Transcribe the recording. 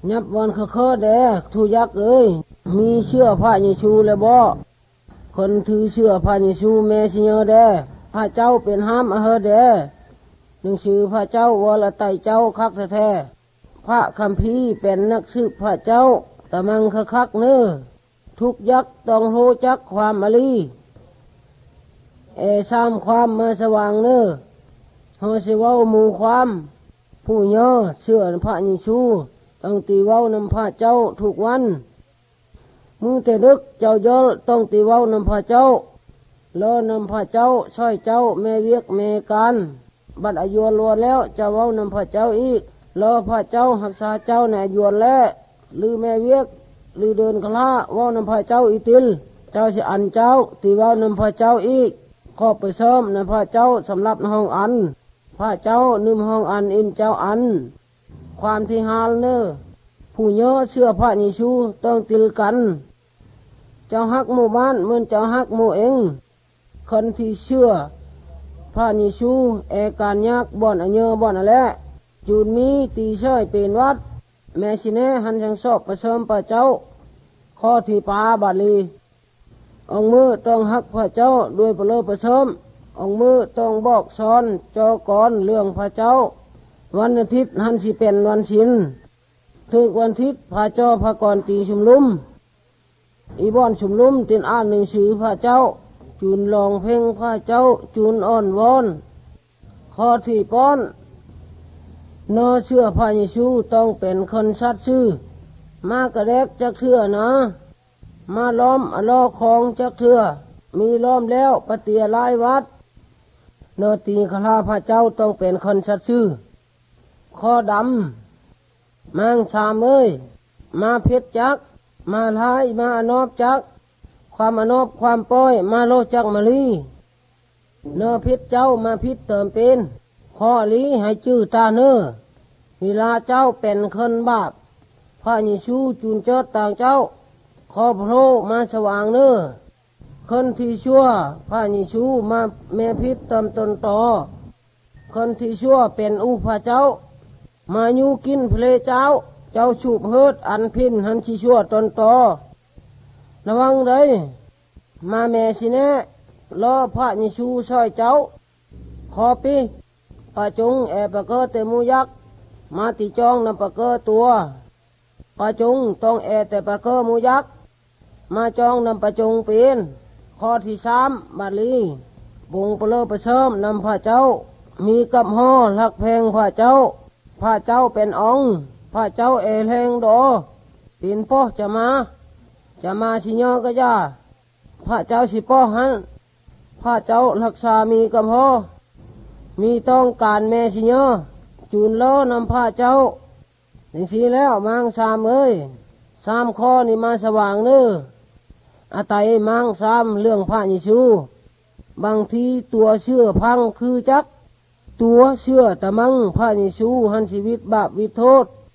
ยับวันเคแดทุยักษ์เอ้ยมีเชื่อพระเยซูเลยบ่คนถือเชื่อพระเยซูแม่สิเยอแดพระเจ้าเป็นห้ามอเฮแดหนังสือพระเจ้าวรไตเจ้าคักแท้พระคัมภีร์เป็นนักสืบพระเจ้าตะมังคักเนื้อทุกยักษ์ต้องโหจักความอลีสามความมาสว่างเนื้อเฮาสิเว้าหมู่ความผู้เยอเชื่อพระเยซูต้องตีเว้านำพระเจ้าทุกวันมือแต่ดึกเจ้าย่อต้องตีเว้านำพระเจ้าล้อนำพระเจ้าช่วยเจ้าแม่เวียกแม่การบัดอายุล้วนแล้วจะเว้านำพระเจ้าอีกรอพระเจ้ารักษาเจ้าในอายุแล้วหรือแม่เวียกหรือเดินคลาเว้านำพระเจ้าอีติลเจ้าสิอันเจ้าตีเว้านำพระเจ้าอีกขอไปเสริมในพระเจ้าสำหรับห้องอันพระเจ้านึ่มห้องอันอินเจ้าอันความที่หาลเนอผู้เยอะเชื่อพระเยซูต้องติลกันเจ้าฮักหมู่บ้านเหมือนเจ้าฮักหมู่เองคนที่เชื่อพระเยซูการยากบ่อนอันเยอะบ่อนอะไรจูนมีตีเชยเป็นวัดแม่ชิเนหันยังสอบประเสริมพระเจ้าข้อที่ปาบาลีองมือต้องฮักพระเจ้าด้วยประโลประเสริมองมือต้องบอกสอนเจ้าก่อนเรื่องพระเจ้าวันอาทิตย์หันสิเป็นวันศีลถึกวันอาทิตย์พระเจ้าพระก่อนตีชุมลุมอีบ่อนชุมลุมตินอ่านหนังสือพระเจ้าจูนลองเพลงพระเจ้าจูนอ่อนวอนข้อที่ป้อนนอเชื่อพระเยซูต้องเป็นคนสัตย์ซื่อมากระแดกจักเถื่อนะมาล้อมอลอคองจักเถื่อมีล้อมแล้วปฏิยลายวัดนอตีคลาพระเจ้าต้องเป็นคนสัตย์ซื่อข้อดำมังสามเอ้ยมาเพชรจักมาลายมาอนอบจักความอนอบความป้อยมาโลจักมาลีเนอพิษเจ้ามาพิษเติมเป็นข้อลีให้จื้อตาเนอเวลาเจ้าเป็นคนบาปพระเยซูจูนเจิดต่างเจ้าขอพระมาสว่างเนอคนที่ชั่วพระเยซูมาแม่พิษเติมตนต่อคนที่ชั่วเป็นอุปเจ้ามาอยู่กินเพลเจ้าเจ้าชูบเฮิดอันพินหันที่ชั่วตนต่อระวังเลยมาแม่สิเน่รอพระเยซูช่วยเจ้าขอปีปะจงปะเกอเตมูยักมาติจองนำปะเกอตัวปะจงต้องแต่ปะเกอมูยักมาจองนำปะจงเป็นข้อที่สามบาลีบุงเปลือประเสริมนำพระเจ้ามีกับห่อหักแพงพระเจ้าพระเจ้าเป็นองค์พระเจ้าแรงโดปีนพ่อจะมาสิญอก็ย่าพระเจ้าสิป้อหันพระเจ้ารักษามีกับห่อมีต้องการแม่สิญอจูนล้อนำพระเจ้าอย่างสีแล้วมังสามเอ้ยสามข้อนี่มาสว่างเนื้ออาตัยมังสามเรื่องพระเยซูบางทีตัวเชื่อพังคือจักตัวเชื่อแต่มังพระเยซูหันชีวิตบาปวิโทษ